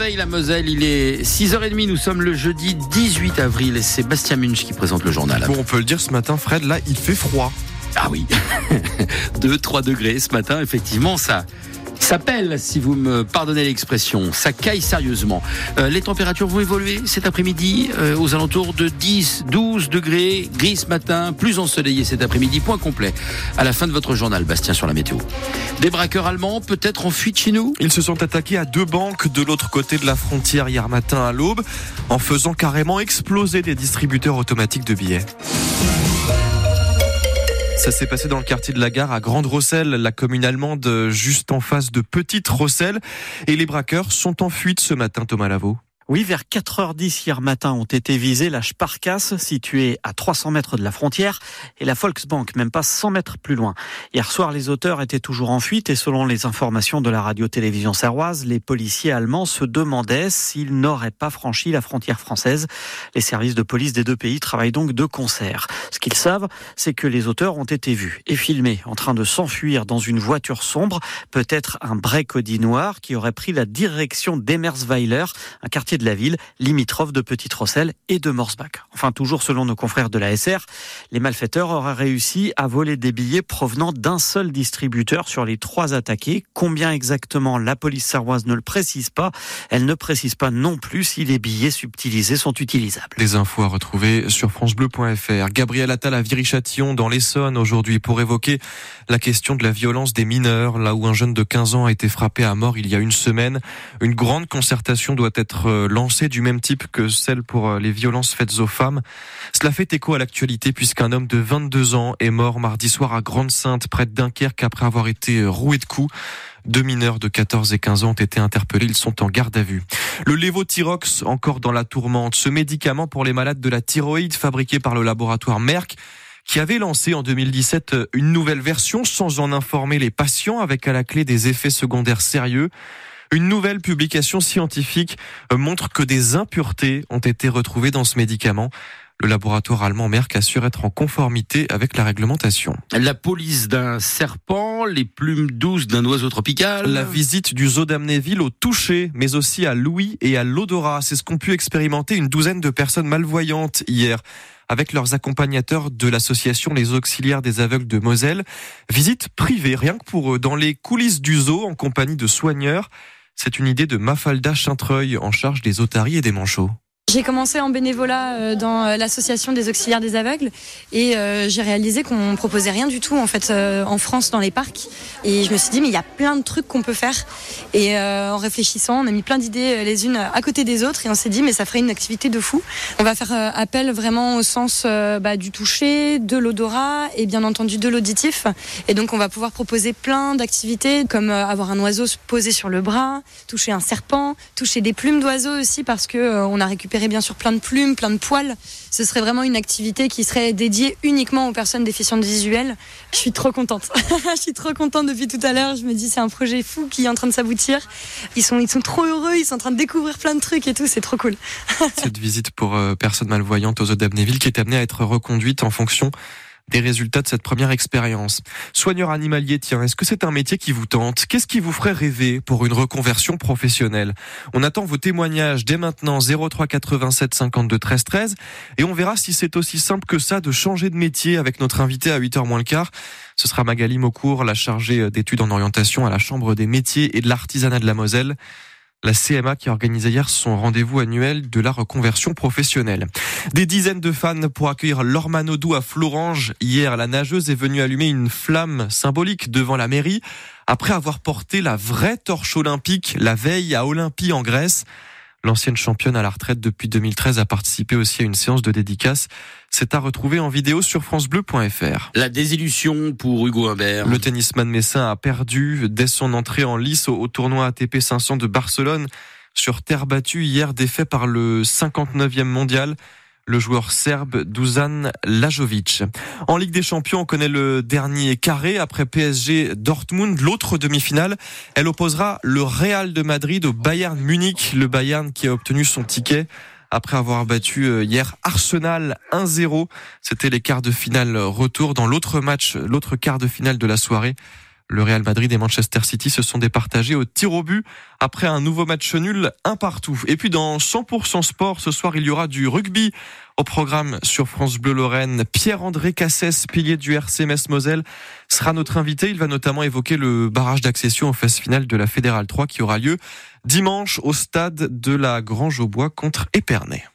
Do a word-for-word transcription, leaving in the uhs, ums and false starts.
réveille la Moselle, il est six heures trente, nous sommes le jeudi dix-huit avril et c'est Bastien Munch qui présente le journal. Bon, on peut le dire ce matin, Fred, là il fait froid. Ah oui, deux à trois degrés ce matin, effectivement ça... Ça pèle, si vous me pardonnez l'expression. Ça caille sérieusement. Euh, les températures vont évoluer cet après-midi euh, aux alentours de dix, douze degrés. Gris ce matin, plus ensoleillé cet après-midi. Point complet à la fin de votre journal, Bastien, sur la météo. Des braqueurs allemands, peut-être en fuite chez nous. Ils se sont attaqués à deux banques de l'autre côté de la frontière hier matin à l'aube, en faisant carrément exploser des distributeurs automatiques de billets. Ça s'est passé dans le quartier de la Gare à Grande-Rosselle, la commune allemande juste en face de Petite-Rosselle. Et les braqueurs sont en fuite ce matin, Thomas Lavaux. Oui, vers quatre heures dix hier matin ont été visés la Sparkasse, située à trois cents mètres de la frontière, et la Volksbank, même pas cent mètres plus loin. Hier soir, les auteurs étaient toujours en fuite et selon les informations de la radio-télévision sarroise, les policiers allemands se demandaient s'ils n'auraient pas franchi la frontière française. Les services de police des deux pays travaillent donc de concert. Ce qu'ils savent, c'est que les auteurs ont été vus et filmés en train de s'enfuir dans une voiture sombre, peut-être un break Audi noir qui aurait pris la direction d'Emersweiler, un quartier de la ville, limitrophe de Petite-Rosselle et de Morsbach. Enfin, toujours selon nos confrères de la S R, les malfaiteurs auraient réussi à voler des billets provenant d'un seul distributeur sur les trois attaqués. Combien exactement, la police sarroise ne le précise pas. Elle ne précise pas non plus si les billets subtilisés sont utilisables. Des infos à retrouver sur francebleu point f r. Gabriel Attal à Viry-Châtillon dans l'Essonne aujourd'hui pour évoquer la question de la violence des mineurs, là où un jeune de quinze ans a été frappé à mort il y a une semaine. Une grande concertation doit être lancée du même type que celle pour les violences faites aux femmes. Cela fait écho à l'actualité puisqu'un homme de vingt-deux ans est mort mardi soir à Grande-Synthe, près de Dunkerque, après avoir été roué de coups. Deux mineurs de quatorze et quinze ans ont été interpellés, ils sont en garde à vue. Le Levothyrox, encore dans la tourmente, ce médicament pour les malades de la thyroïde fabriqué par le laboratoire Merck, qui avait lancé en deux mille dix-sept une nouvelle version sans en informer les patients, avec à la clé des effets secondaires sérieux. Une nouvelle publication scientifique montre que des impuretés ont été retrouvées dans ce médicament. Le laboratoire allemand Merck assure être en conformité avec la réglementation. La police d'un serpent, les plumes douces d'un oiseau tropical. La visite du zoo d'Amnéville au toucher, mais aussi à l'ouïe et à l'odorat. C'est ce qu'ont pu expérimenter une douzaine de personnes malvoyantes hier, avec leurs accompagnateurs de l'association Les Auxiliaires des Aveugles de Moselle. Visite privée, rien que pour eux, dans les coulisses du zoo, en compagnie de soigneurs. C'est une idée de Mafalda Chintreuil, en charge des otaries et des manchots. J'ai commencé en bénévolat dans l'association des auxiliaires des aveugles et euh, j'ai réalisé qu'on proposait rien du tout en fait euh, en France dans les parcs et je me suis dit mais il y a plein de trucs qu'on peut faire et euh, en réfléchissant on a mis plein d'idées les unes à côté des autres et on s'est dit mais ça ferait une activité de fou. On va faire euh, appel vraiment au sens euh, bah, du toucher, de l'odorat et bien entendu de l'auditif et donc on va pouvoir proposer plein d'activités comme euh, avoir un oiseau se poser sur le bras, toucher un serpent, toucher des plumes d'oiseaux aussi parce que euh, on a récupéré bien sûr plein de plumes, plein de poils. Ce serait vraiment une activité qui serait dédiée uniquement aux personnes déficientes visuelles. Je suis trop contente. Je suis trop contente depuis tout à l'heure. Je me dis c'est un projet fou qui est en train de s'aboutir. Ils sont, ils sont trop heureux, ils sont en train de découvrir plein de trucs et tout, c'est trop cool. Cette visite pour euh, personnes malvoyantes aux zoo d'Amnéville qui est amenée à être reconduite en fonction des résultats de cette première expérience. Soigneur animalier, tiens, est-ce que c'est un métier qui vous tente ? Qu'est-ce qui vous ferait rêver pour une reconversion professionnelle ? On attend vos témoignages dès maintenant, zéro trois quatre-vingt-sept cinquante-deux treize treize, et on verra si c'est aussi simple que ça de changer de métier avec notre invité à huit heures moins le quart. Ce sera Magali Maucourt, la chargée d'études en orientation à la Chambre des métiers et de l'artisanat de la Moselle. La C M A qui a organisé hier son rendez-vous annuel de la reconversion professionnelle. Des dizaines de fans pour accueillir Laure Manodou à Florange. Hier, la nageuse est venue allumer une flamme symbolique devant la mairie après avoir porté la vraie torche olympique la veille à Olympie en Grèce. L'ancienne championne à la retraite depuis deux mille treize a participé aussi à une séance de dédicace. C'est à retrouver en vidéo sur francebleu point f r. La désillusion pour Hugo Humbert. Le tennisman messin a perdu dès son entrée en lice au, au tournoi A T P cinq cents de Barcelone. Sur terre battue, hier défait par le cinquante-neuvième mondial, le joueur serbe Dusan Lajovic. En Ligue des Champions, on connaît le dernier carré après P S G Dortmund. L'autre demi-finale, elle opposera le Real de Madrid au Bayern Munich. Le Bayern qui a obtenu son ticket après avoir battu hier Arsenal un zéro. C'était les quarts de finale retour. Dans l'autre match, l'autre quart de finale de la soirée, Le Real Madrid et Manchester City se sont départagés au tir au but après un nouveau match nul, un partout. Et puis dans cent pour cent sport, ce soir, il y aura du rugby au programme sur France Bleu Lorraine. Pierre-André Cassès, pilier du R C Metz-Moselle, sera notre invité. Il va notamment évoquer le barrage d'accession aux phases finales de la Fédérale trois qui aura lieu dimanche au stade de la Grange-aux-Bois contre Épernay.